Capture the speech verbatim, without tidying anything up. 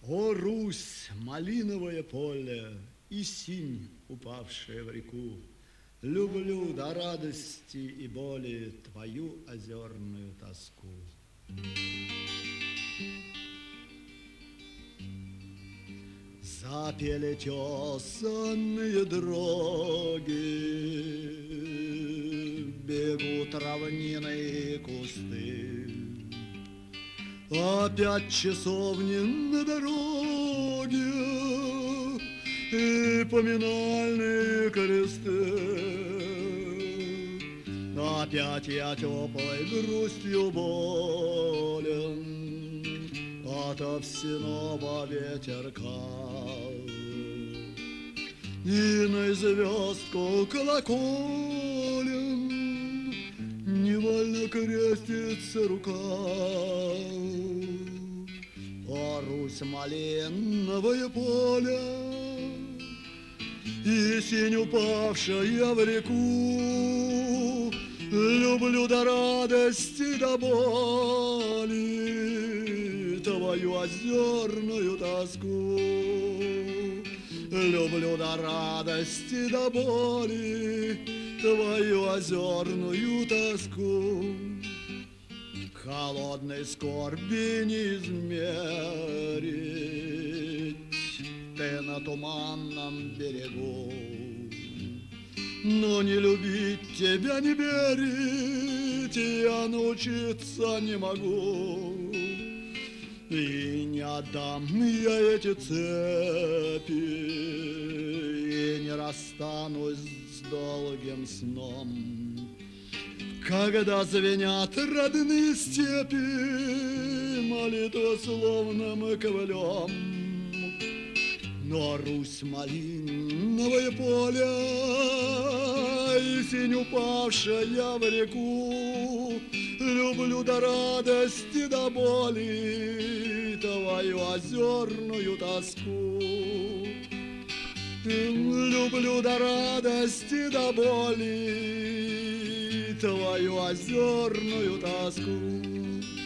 О, Русь, малиновое поле и синь, упавшая в реку, люблю до радости и боли твою озерную тоску. Запели тесанные дороги, бегут равнины и кусты. Опять часовни на дороге и поминальные кресты. Опять я теплой грустью болен от овсяного ветерка. И на звездку колоколен невольно крестится рука. О, Русь, малиновое поле и синь, упавшая в реку, люблю до радости, до боли твою озерную тоску. Люблю до радости, до боли твою озерную тоску. Холодной скорби не измерить ты на туманном берегу, но не любить тебя, не верить я научиться не могу. И не отдам я эти цепи, и не расстанусь с долгим сном, когда звенят родные степи молитвословным ковылем. Но Русь, малиновое поле и синь, упавшая в реку, люблю до радости, до боли твою озерную тоску. Люблю до радости, до боли твою озерную тоску.